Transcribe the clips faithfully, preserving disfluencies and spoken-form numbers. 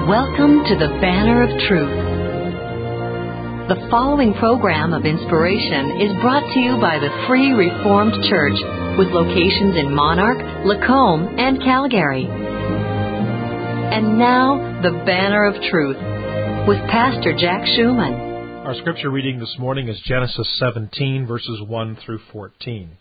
Welcome to the Banner of Truth. The following program of inspiration is brought to you by the Free Reformed Church with locations in Monarch, Lacombe, and Calgary. And now, the Banner of Truth with Pastor Jack Schumann. Our scripture reading this morning is Genesis seventeen, verses one through fourteen.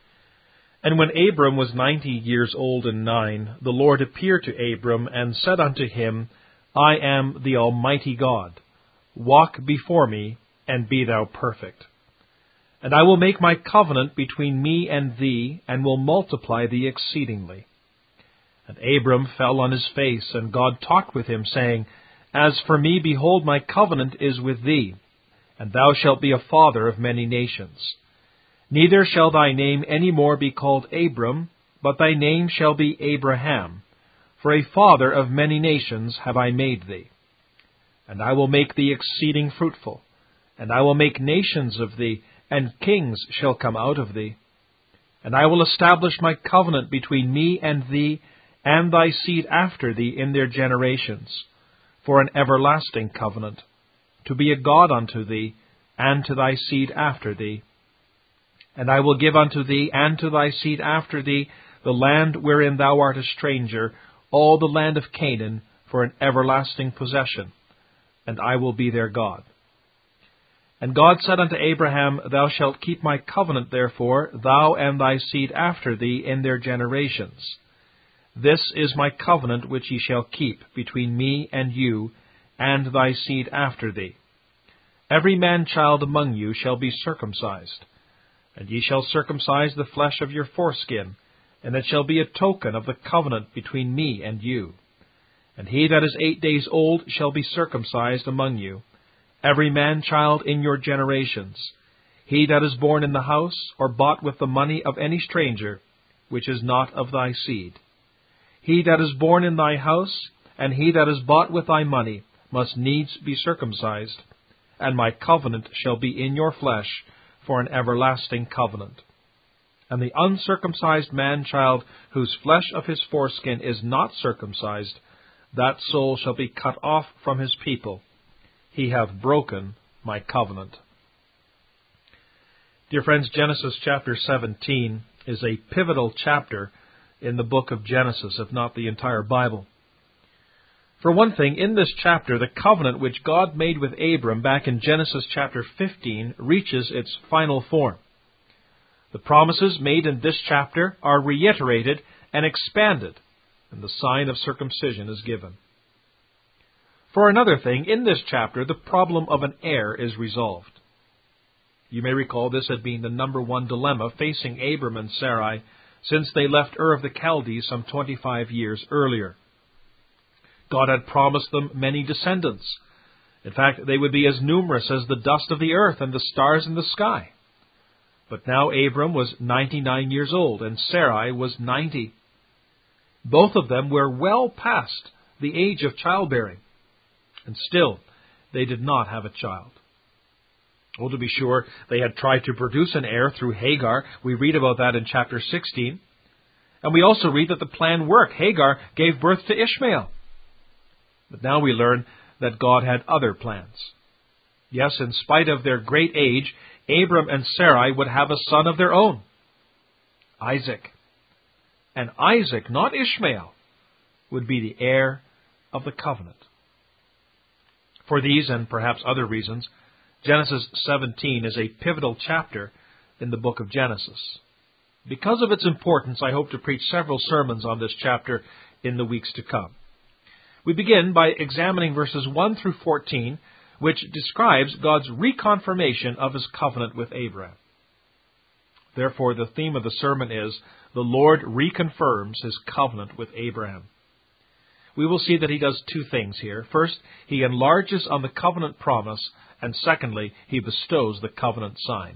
And when Abram was ninety years old and nine, the Lord appeared to Abram and said unto him, I am the Almighty God. Walk before me, and be thou perfect. And I will make my covenant between me and thee, and will multiply thee exceedingly. And Abram fell on his face, and God talked with him, saying, As for me, behold, my covenant is with thee, and thou shalt be a father of many nations. Neither shall thy name any more be called Abram, but thy name shall be Abraham. For a father of many nations have I made thee. And I will make thee exceeding fruitful, and I will make nations of thee, and kings shall come out of thee. And I will establish my covenant between me and thee, and thy seed after thee in their generations, for an everlasting covenant, to be a God unto thee, and to thy seed after thee. And I will give unto thee, and to thy seed after thee, the land wherein thou art a stranger, all the land of Canaan, for an everlasting possession, and I will be their God. And God said unto Abraham, Thou shalt keep my covenant, therefore, thou and thy seed after thee in their generations. This is my covenant which ye shall keep between me and you, and thy seed after thee. Every man-child among you shall be circumcised, and ye shall circumcise the flesh of your foreskin, and it shall be a token of the covenant between me and you. And he that is eight days old shall be circumcised among you, every man-child in your generations, he that is born in the house, or bought with the money of any stranger, which is not of thy seed. He that is born in thy house, and he that is bought with thy money, must needs be circumcised, and my covenant shall be in your flesh for an everlasting covenant. And the uncircumcised man-child, whose flesh of his foreskin is not circumcised, that soul shall be cut off from his people. He hath broken my covenant. Dear friends, Genesis chapter seventeen is a pivotal chapter in the book of Genesis, if not the entire Bible. For one thing, in this chapter, the covenant which God made with Abram back in Genesis chapter fifteen reaches its final form. The promises made in this chapter are reiterated and expanded, and the sign of circumcision is given. For another thing, in this chapter, the problem of an heir is resolved. You may recall this had been the number one dilemma facing Abram and Sarai since they left Ur of the Chaldees some twenty-five years earlier. God had promised them many descendants. In fact, they would be as numerous as the dust of the earth and the stars in the sky. But now Abram was ninety-nine years old, and Sarai was ninety. Both of them were well past the age of childbearing, and still they did not have a child. Oh, to be sure, they had tried to produce an heir through Hagar. We read about that in chapter sixteen. And we also read that the plan worked. Hagar gave birth to Ishmael. But now we learn that God had other plans. Yes, in spite of their great age, Abram and Sarai would have a son of their own, Isaac. And Isaac, not Ishmael, would be the heir of the covenant. For these and perhaps other reasons, Genesis seventeen is a pivotal chapter in the book of Genesis. Because of its importance, I hope to preach several sermons on this chapter in the weeks to come. We begin by examining verses one through fourteen, which describes God's reconfirmation of His covenant with Abraham. Therefore, the theme of the sermon is, The Lord reconfirms His covenant with Abraham. We will see that He does two things here. First, He enlarges on the covenant promise, and secondly, He bestows the covenant sign.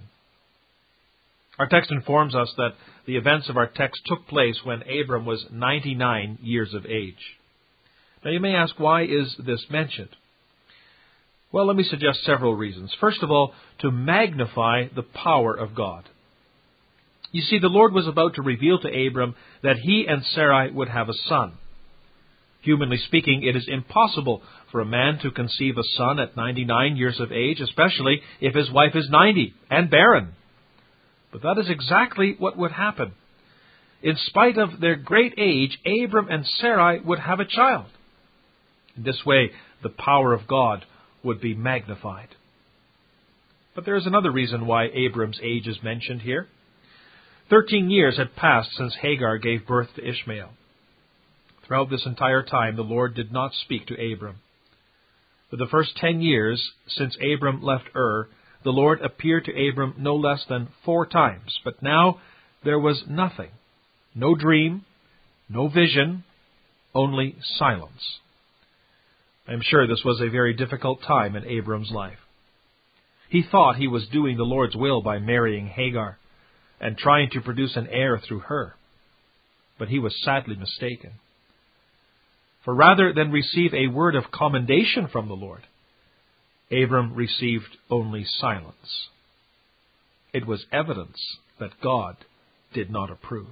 Our text informs us that the events of our text took place when Abram was ninety-nine years of age. Now you may ask, why is this mentioned? Well, let me suggest several reasons. First of all, to magnify the power of God. You see, the Lord was about to reveal to Abram that he and Sarai would have a son. Humanly speaking, it is impossible for a man to conceive a son at ninety-nine years of age, especially if his wife is ninety and barren. But that is exactly what would happen. In spite of their great age, Abram and Sarai would have a child. In this way, the power of God would be magnified. But there is another reason why Abram's age is mentioned here. Thirteen years had passed since Hagar gave birth to Ishmael. Throughout this entire time, the Lord did not speak to Abram. For the first ten years since Abram left Ur, the Lord appeared to Abram no less than four times. But now there was nothing. No dream, no vision, only silence. I am sure this was a very difficult time in Abram's life. He thought he was doing the Lord's will by marrying Hagar and trying to produce an heir through her. But he was sadly mistaken. For rather than receive a word of commendation from the Lord, Abram received only silence. It was evidence that God did not approve.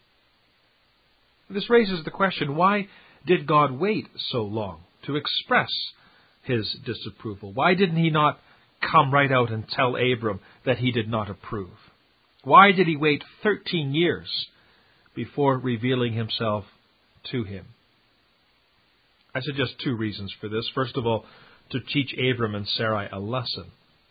This raises the question, why did God wait so long to express His disapproval? Why didn't He not come right out and tell Abram that He did not approve? Why did He wait thirteen years before revealing Himself to him? I suggest two reasons for this. First of all, to teach Abram and Sarai a lesson.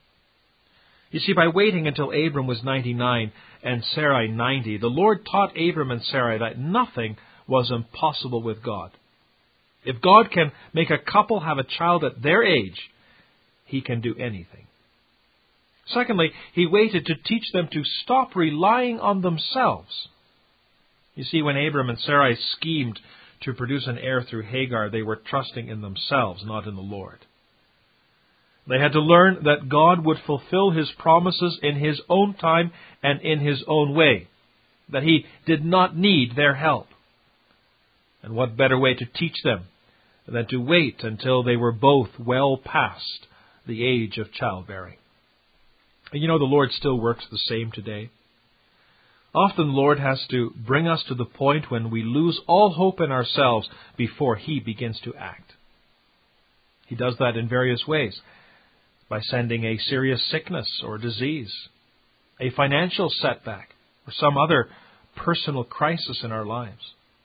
You see, by waiting until Abram was ninety-nine and Sarai ninety, the Lord taught Abram and Sarai that nothing was impossible with God. If God can make a couple have a child at their age, He can do anything. Secondly, He waited to teach them to stop relying on themselves. You see, when Abram and Sarai schemed to produce an heir through Hagar, they were trusting in themselves, not in the Lord. They had to learn that God would fulfill His promises in His own time and in His own way, that He did not need their help. And what better way to teach them than to wait until they were both well past the age of childbearing? And you know, the Lord still works the same today. Often the Lord has to bring us to the point when we lose all hope in ourselves before He begins to act. He does that in various ways. By sending a serious sickness or disease, a financial setback, or some other personal crisis in our lives.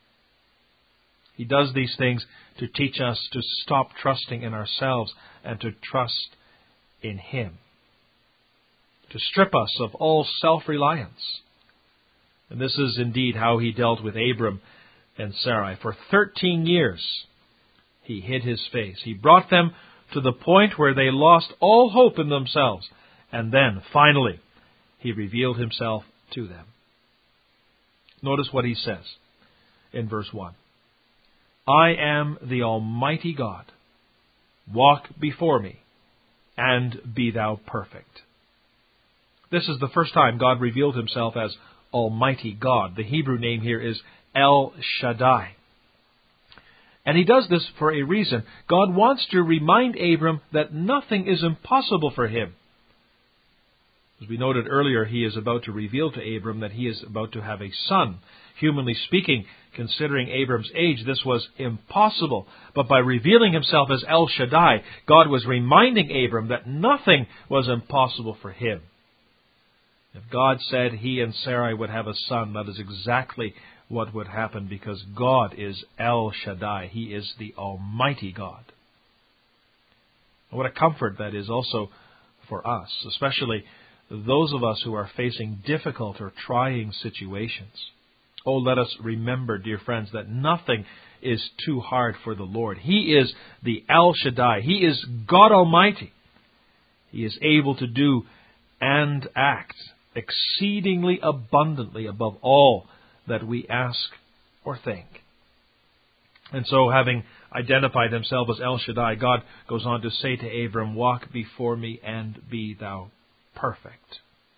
He does these things to teach us to stop trusting in ourselves and to trust in Him. To strip us of all self-reliance. And this is indeed how He dealt with Abram and Sarai. For thirteen years, He hid His face. He brought them to the point where they lost all hope in themselves. And then, finally, He revealed Himself to them. Notice what He says in verse one. I am the Almighty God. Walk before me, and be thou perfect. This is the first time God revealed Himself as Almighty God. The Hebrew name here is El Shaddai. And He does this for a reason. God wants to remind Abram that nothing is impossible for Him. As we noted earlier, He is about to reveal to Abram that he is about to have a son. Humanly speaking, considering Abram's age, this was impossible. But by revealing Himself as El Shaddai, God was reminding Abram that nothing was impossible for him. If God said he and Sarai would have a son, that is exactly what would happen, because God is El Shaddai. He is the Almighty God. And what a comfort that is also for us, especially those of us who are facing difficult or trying situations. Oh, let us remember, dear friends, that nothing is too hard for the Lord. He is the El Shaddai. He is God Almighty. He is able to do and act exceedingly abundantly above all that we ask or think. And so, having identified Himself as El Shaddai, God goes on to say to Abram, walk before me and be thou perfect.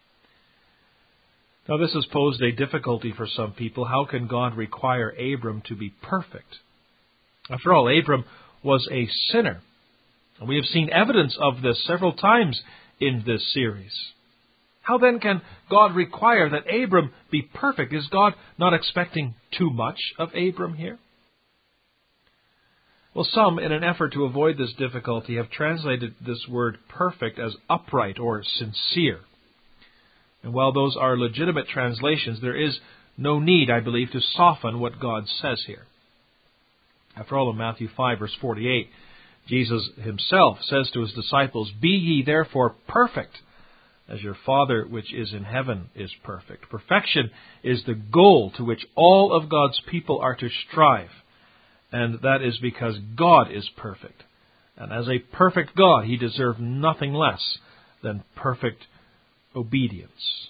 Now, this has posed a difficulty for some people. How can God require Abram to be perfect? After all, Abram was a sinner. And we have seen evidence of this several times in this series. How then can God require that Abram be perfect? Is God not expecting too much of Abram here? Well, some, in an effort to avoid this difficulty, have translated this word perfect as upright or sincere. And while those are legitimate translations, there is no need, I believe, to soften what God says here. After all, in Matthew five, verse forty-eight, Jesus himself says to his disciples, "Be ye therefore perfect, as your Father which is in heaven is perfect." Perfection is the goal to which all of God's people are to strive. And that is because God is perfect. And as a perfect God, He deserved nothing less than perfect obedience.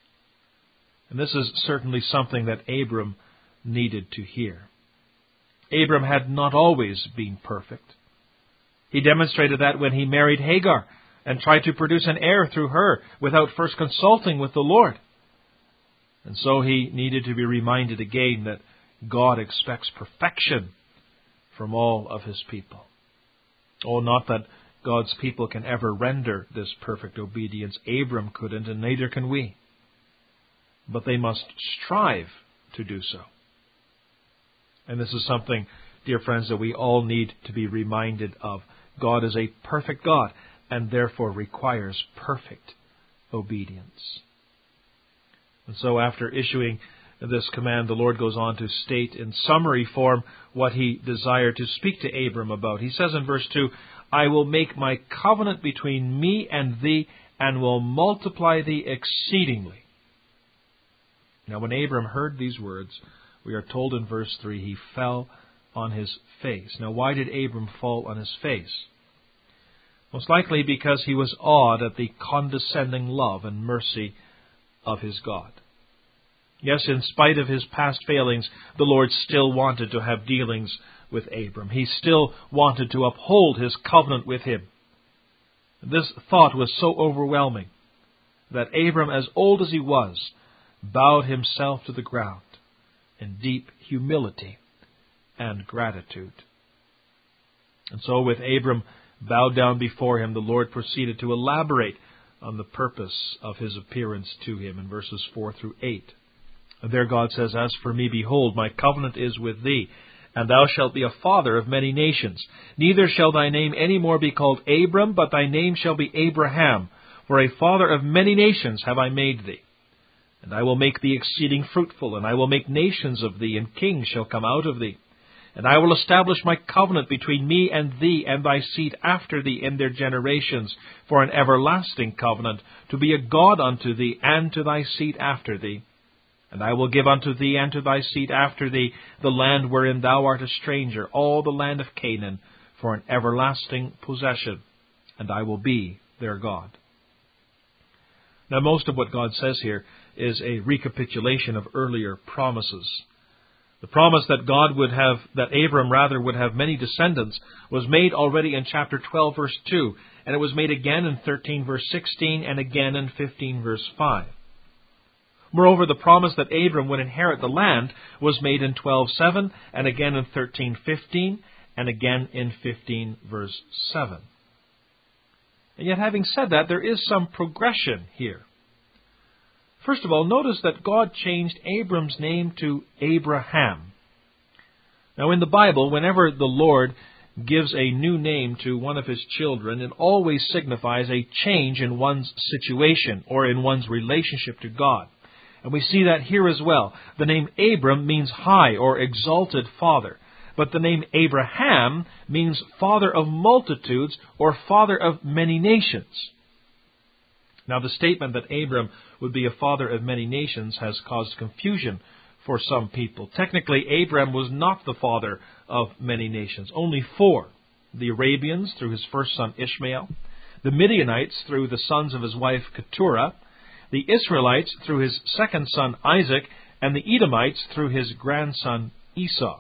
And this is certainly something that Abram needed to hear. Abram had not always been perfect. He demonstrated that when he married Hagar and tried to produce an heir through her without first consulting with the Lord. And so he needed to be reminded again that God expects perfection from all of His people. Oh, not that God's people can ever render this perfect obedience. Abram couldn't, and neither can we. But they must strive to do so. And this is something, dear friends, that we all need to be reminded of. God is a perfect God, and therefore requires perfect obedience. And so after issuing this command, the Lord goes on to state in summary form what He desired to speak to Abram about. He says in verse two, "I will make my covenant between me and thee, and will multiply thee exceedingly." Now when Abram heard these words, we are told in verse three, he fell on his face. Now why did Abram fall on his face? Most likely because he was awed at the condescending love and mercy of his God. Yes, in spite of his past failings, the Lord still wanted to have dealings with Abram. He still wanted to uphold His covenant with him. This thought was so overwhelming that Abram, as old as he was, bowed himself to the ground in deep humility and gratitude. And so with Abram bowed down before him, the Lord proceeded to elaborate on the purpose of His appearance to him in verses four through eight. And there God says, "As for me, behold, my covenant is with thee, and thou shalt be a father of many nations. Neither shall thy name any more be called Abram, but thy name shall be Abraham. For a father of many nations have I made thee. And I will make thee exceeding fruitful, and I will make nations of thee, and kings shall come out of thee. And I will establish my covenant between me and thee and thy seed after thee in their generations, for an everlasting covenant, to be a God unto thee and to thy seed after thee. And I will give unto thee and to thy seed after thee the land wherein thou art a stranger, all the land of Canaan, for an everlasting possession, and I will be their God." Now most of what God says here is a recapitulation of earlier promises. The promise that God would have, that Abram rather would have many descendants, was made already in chapter twelve, verse two, and it was made again in thirteen, verse sixteen, and again in fifteen, verse five. Moreover, the promise that Abram would inherit the land was made in twelve seven, and again in thirteen fifteen, and again in fifteen verse seven. And yet, having said that, there is some progression here. First of all, notice that God changed Abram's name to Abraham. Now, in the Bible, whenever the Lord gives a new name to one of His children, it always signifies a change in one's situation or in one's relationship to God. And we see that here as well. The name Abram means high or exalted father. But the name Abraham means father of multitudes or father of many nations. Now the statement that Abram would be a father of many nations has caused confusion for some people. Technically, Abram was not the father of many nations, only four. The Arabians through his first son Ishmael, the Midianites through the sons of his wife Keturah, the Israelites through his second son Isaac, and the Edomites through his grandson Esau.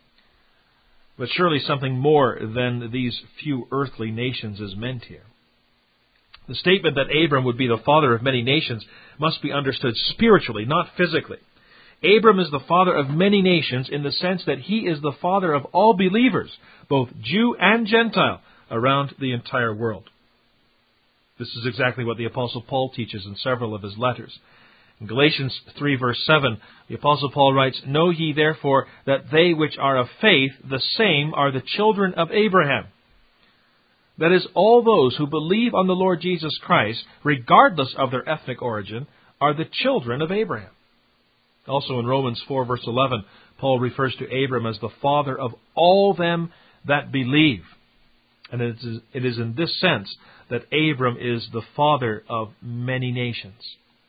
But surely something more than these few earthly nations is meant here. The statement that Abram would be the father of many nations must be understood spiritually, not physically. Abram is the father of many nations in the sense that he is the father of all believers, both Jew and Gentile, around the entire world. This is exactly what the Apostle Paul teaches in several of his letters. In Galatians three, verse seven, the Apostle Paul writes, "Know ye therefore that they which are of faith, the same are the children of Abraham." That is, all those who believe on the Lord Jesus Christ, regardless of their ethnic origin, are the children of Abraham. Also in Romans four, verse eleven, Paul refers to Abram as the father of all them that believe. And it is, it is in this sense that Abram is the father of many nations.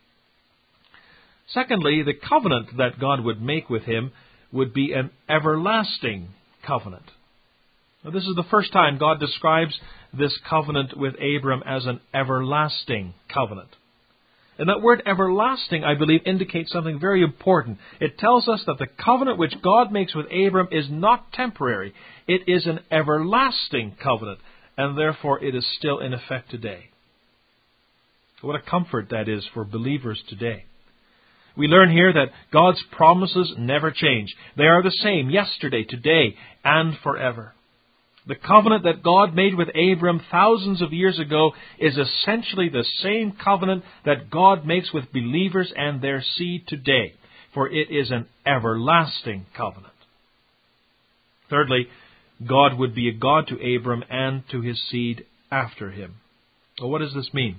Secondly, the covenant that God would make with him would be an everlasting covenant. Now, this is the first time God describes this covenant with Abram as an everlasting covenant. And that word everlasting, I believe, indicates something very important. It tells us that the covenant which God makes with Abram is not temporary. It is an everlasting covenant, and therefore it is still in effect today. What a comfort that is for believers today. We learn here that God's promises never change. They are the same yesterday, today, and forever. The covenant that God made with Abram thousands of years ago is essentially the same covenant that God makes with believers and their seed today, for it is an everlasting covenant. Thirdly, God would be a God to Abram and to his seed after him. Well, what does this mean?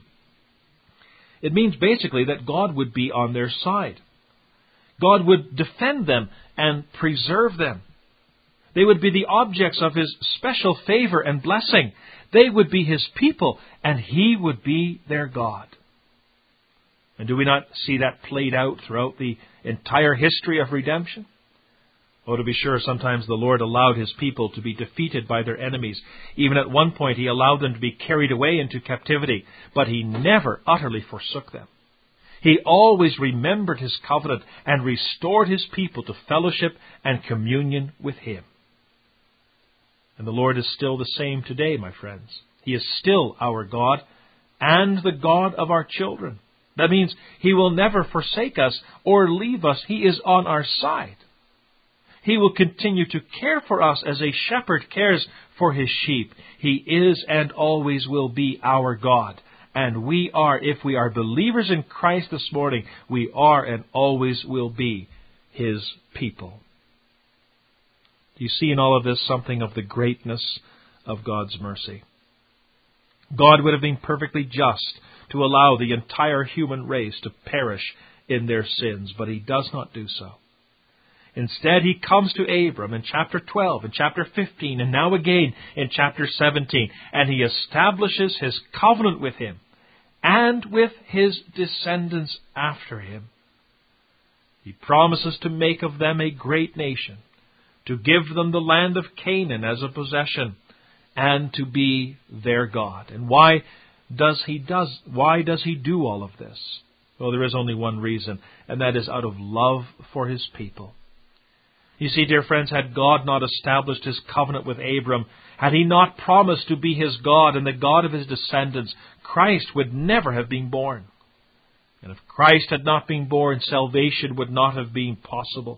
It means basically that God would be on their side. God would defend them and preserve them. They would be the objects of His special favor and blessing. They would be His people, and He would be their God. And do we not see that played out throughout the entire history of redemption? Oh, to be sure, sometimes the Lord allowed His people to be defeated by their enemies. Even at one point, He allowed them to be carried away into captivity, but He never utterly forsook them. He always remembered His covenant and restored His people to fellowship and communion with Him. And the Lord is still the same today, my friends. He is still our God and the God of our children. That means He will never forsake us or leave us. He is on our side. He will continue to care for us as a shepherd cares for his sheep. He is and always will be our God. And we are, if we are believers in Christ this morning, we are and always will be His people. Do you see in all of this something of the greatness of God's mercy? God would have been perfectly just to allow the entire human race to perish in their sins, but He does not do so. Instead, He comes to Abram in chapter twelve, in chapter fifteen, and now again in chapter seventeen, and He establishes His covenant with him and with his descendants after him. He promises to make of them a great nation, to give them the land of Canaan as a possession, and to be their God. And why does He does why does He do all of this? Well, there is only one reason, and that is out of love for His people. You see, dear friends, had God not established His covenant with Abram, had He not promised to be his God and the God of his descendants, Christ would never have been born. And if Christ had not been born, salvation would not have been possible.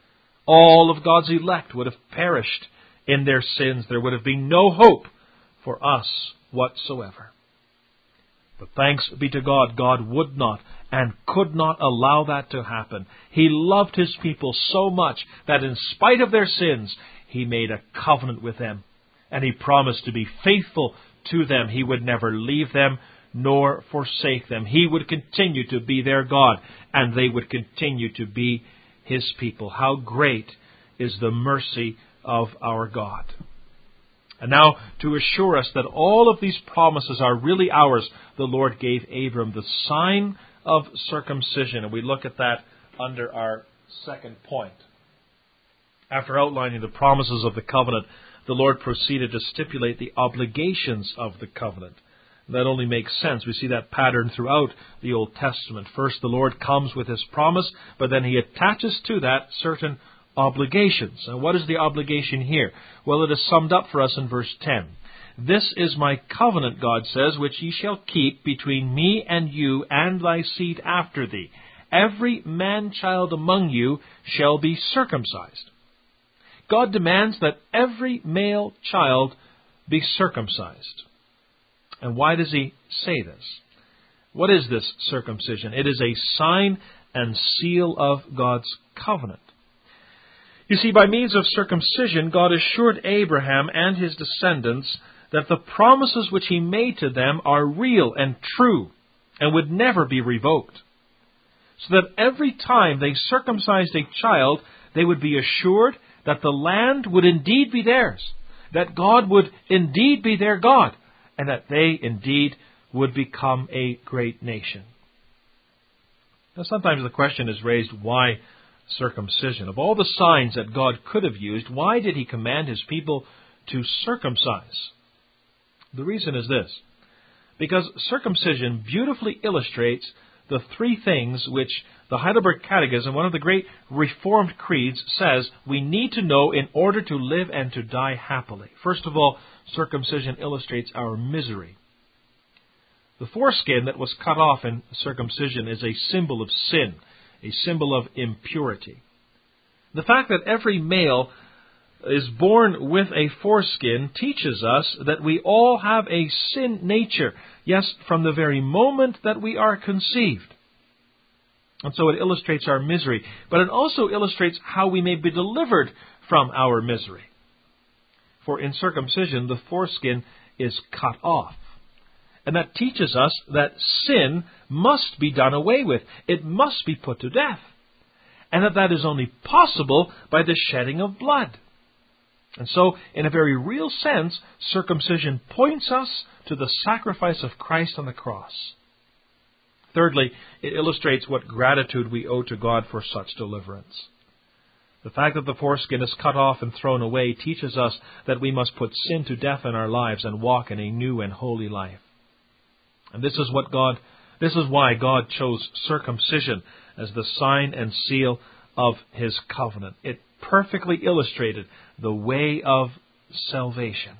All of God's elect would have perished in their sins. There would have been no hope for us whatsoever. But thanks be to God, God would not and could not allow that to happen. He loved His people so much that in spite of their sins, He made a covenant with them. And He promised to be faithful to them. He would never leave them nor forsake them. He would continue to be their God, and they would continue to be His people. How great is the mercy of our God. And now, to assure us that all of these promises are really ours, the Lord gave Abram the sign of circumcision. And we look at that under our second point. After outlining the promises of the covenant, the Lord proceeded to stipulate the obligations of the covenant. And that only makes sense. We see that pattern throughout the Old Testament. First, the Lord comes with His promise, but then He attaches to that certain obligations. And what is the obligation here? Well, it is summed up for us in verse ten. This is my covenant, God says, which ye shall keep between me and you and thy seed after thee. Every man-child among you shall be circumcised. God demands that every male child be circumcised. And why does He say this? What is this circumcision? It is a sign and seal of God's covenant. You see, by means of circumcision, God assured Abraham and his descendants that the promises which He made to them are real and true and would never be revoked. So that every time they circumcised a child, they would be assured that the land would indeed be theirs, that God would indeed be their God, and that they indeed would become a great nation. Now, sometimes the question is raised, why circumcision? Of all the signs that God could have used, why did He command His people to circumcise? The reason is this: because circumcision beautifully illustrates the three things which the Heidelberg Catechism, one of the great Reformed creeds, says we need to know in order to live and to die happily. First of all, circumcision illustrates our misery. The foreskin that was cut off in circumcision is a symbol of sin, a symbol of impurity. The fact that every male is born with a foreskin teaches us that we all have a sin nature, yes, from the very moment that we are conceived. And so it illustrates our misery, but it also illustrates how we may be delivered from our misery. For in circumcision, the foreskin is cut off. And that teaches us that sin must be done away with. It must be put to death. And that that is only possible by the shedding of blood. And so, in a very real sense, circumcision points us to the sacrifice of Christ on the cross. Thirdly, it illustrates what gratitude we owe to God for such deliverance. The fact that the foreskin is cut off and thrown away teaches us that we must put sin to death in our lives and walk in a new and holy life. And this is what God, this is why God chose circumcision as the sign and seal of His covenant. It perfectly illustrated the way of salvation.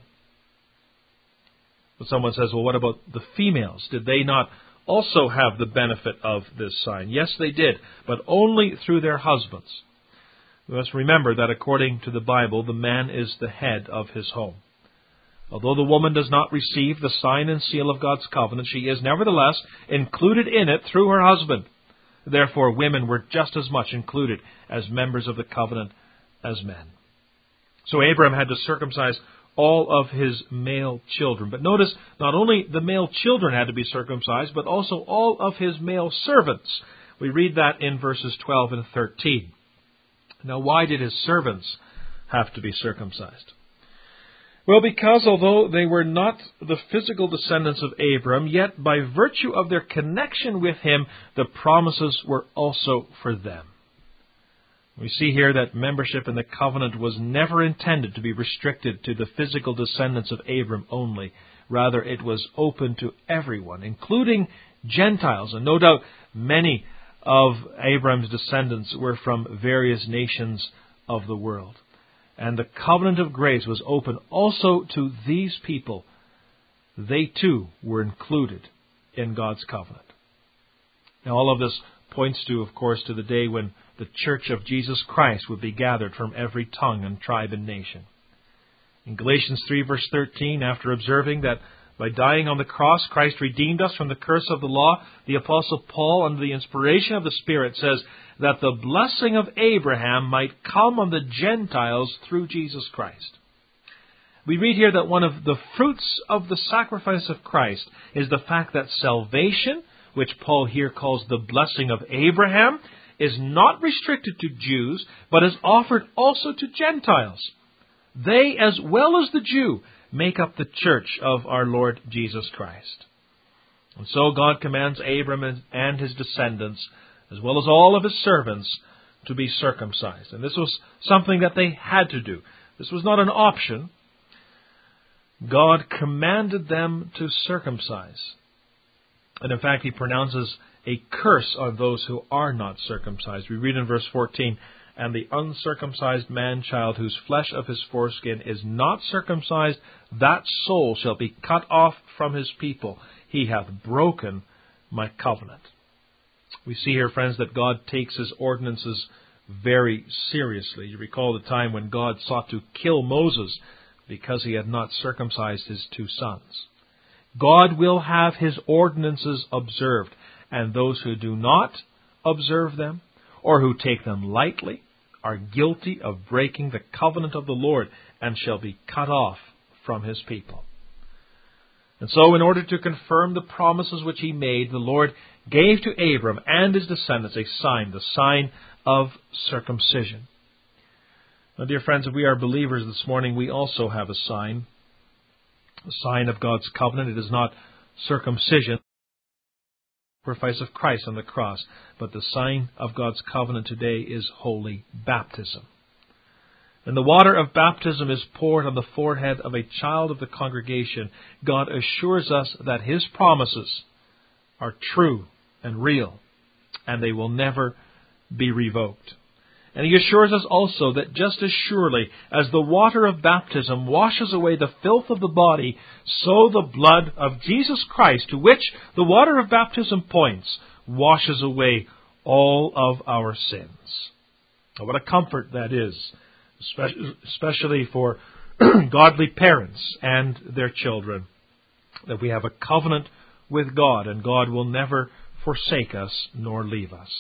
But someone says, well, what about the females? Did they not also have the benefit of this sign? Yes, they did, but only through their husbands. We must remember that according to the Bible, the man is the head of his home. Although the woman does not receive the sign and seal of God's covenant, she is nevertheless included in it through her husband. Therefore, women were just as much included as members of the covenant as men. So Abraham had to circumcise all of his male children. But notice, not only the male children had to be circumcised, but also all of his male servants. We read that in verses twelve and thirteen. Now, why did his servants have to be circumcised? Well, because although they were not the physical descendants of Abram, yet by virtue of their connection with him, the promises were also for them. We see here that membership in the covenant was never intended to be restricted to the physical descendants of Abram only. Rather, it was open to everyone, including Gentiles. And no doubt many of Abram's descendants were from various nations of the world. And the covenant of grace was open also to these people. They too were included in God's covenant. Now, all of this points to, of course, to the day when the church of Jesus Christ would be gathered from every tongue and tribe and nation. In Galatians three, verse thirteen, after observing that by dying on the cross, Christ redeemed us from the curse of the law, the Apostle Paul, under the inspiration of the Spirit, says that the blessing of Abraham might come on the Gentiles through Jesus Christ. We read here that one of the fruits of the sacrifice of Christ is the fact that salvation, which Paul here calls the blessing of Abraham, is not restricted to Jews, but is offered also to Gentiles. They, as well as the Jew, make up the church of our Lord Jesus Christ. And so God commands Abram and his descendants, as well as all of his servants, to be circumcised. And this was something that they had to do. This was not an option. God commanded them to circumcise. And in fact, He pronounces a curse on those who are not circumcised. We read in verse fourteen, "And the uncircumcised man-child whose flesh of his foreskin is not circumcised, that soul shall be cut off from his people. He hath broken my covenant." We see here, friends, that God takes His ordinances very seriously. You recall the time when God sought to kill Moses because he had not circumcised his two sons. God will have His ordinances observed, and those who do not observe them or who take them lightly are guilty of breaking the covenant of the Lord and shall be cut off from His people. And so, in order to confirm the promises which He made, the Lord gave to Abram and his descendants a sign, the sign of circumcision. Now, dear friends, if we are believers this morning, we also have a sign, a sign of God's covenant. It is not circumcision, the sacrifice of Christ on the cross, but the sign of God's covenant today is holy baptism. When the water of baptism is poured on the forehead of a child of the congregation, God assures us that His promises are true and real, and they will never be revoked. And He assures us also that just as surely as the water of baptism washes away the filth of the body, so the blood of Jesus Christ, to which the water of baptism points, washes away all of our sins. Now, what a comfort that is, especially for godly parents and their children, that we have a covenant with God, and God will never forsake us nor leave us.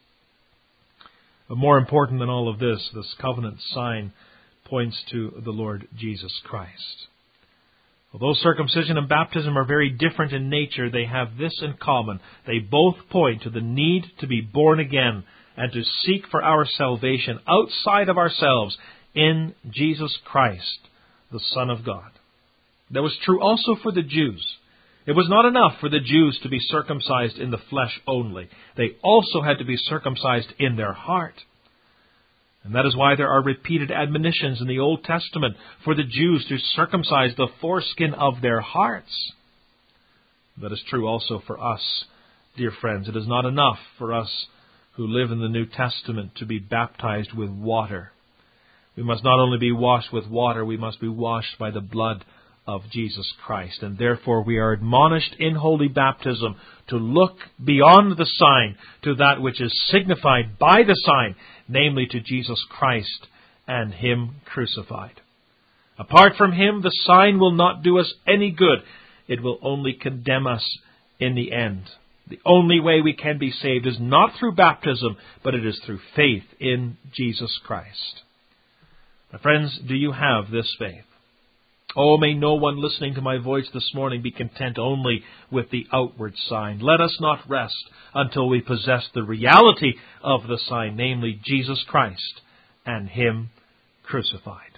But more important than all of this, this covenant sign points to the Lord Jesus Christ. Although circumcision and baptism are very different in nature, they have this in common. They both point to the need to be born again and to seek for our salvation outside of ourselves in Jesus Christ, the Son of God. That was true also for the Jews. It was not enough for the Jews to be circumcised in the flesh only. They also had to be circumcised in their heart. And that is why there are repeated admonitions in the Old Testament for the Jews to circumcise the foreskin of their hearts. That is true also for us, dear friends. It is not enough for us who live in the New Testament to be baptized with water. We must not only be washed with water, we must be washed by the blood of Jesus Christ. And therefore we are admonished in holy baptism to look beyond the sign to that which is signified by the sign, namely to Jesus Christ and Him crucified. Apart from Him, the sign will not do us any good. It will only condemn us in the end. The only way we can be saved is not through baptism, but it is through faith in Jesus Christ. Now, friends, do you have this faith? Oh, may no one listening to my voice this morning be content only with the outward sign. Let us not rest until we possess the reality of the sign, namely Jesus Christ and Him crucified.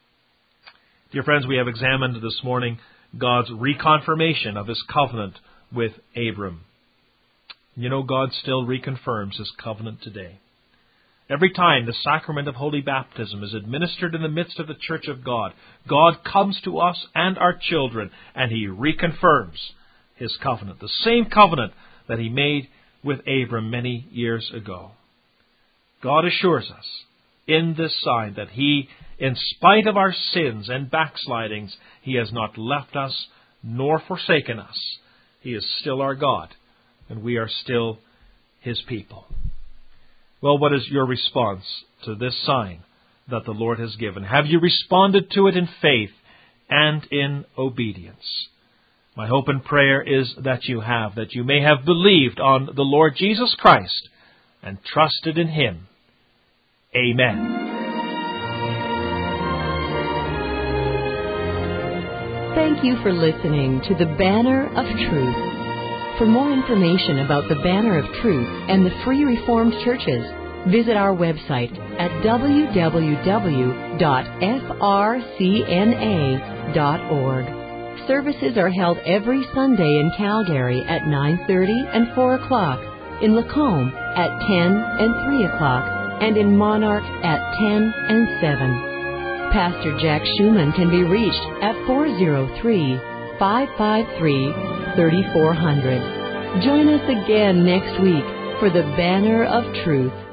Dear friends, we have examined this morning God's reconfirmation of His covenant with Abram. You know, God still reconfirms His covenant today. Every time the sacrament of holy baptism is administered in the midst of the church of God, God comes to us and our children, and He reconfirms His covenant, the same covenant that He made with Abram many years ago. God assures us in this sign that He, in spite of our sins and backslidings, He has not left us nor forsaken us. He is still our God, and we are still His people. Well, what is your response to this sign that the Lord has given? Have you responded to it in faith and in obedience? My hope and prayer is that you have, that you may have believed on the Lord Jesus Christ and trusted in Him. Amen. Thank you for listening to the Banner of Truth. For more information about the Banner of Truth and the Free Reformed Churches, visit our website at w w w dot f r c n a dot org. Services are held every Sunday in Calgary at nine thirty and four o'clock, in Lacombe at ten and three o'clock, and in Monarch at ten and seven. Pastor Jack Schumann can be reached at four oh three, five five three, three four zero zero. Join us again next week for the Banner of Truth.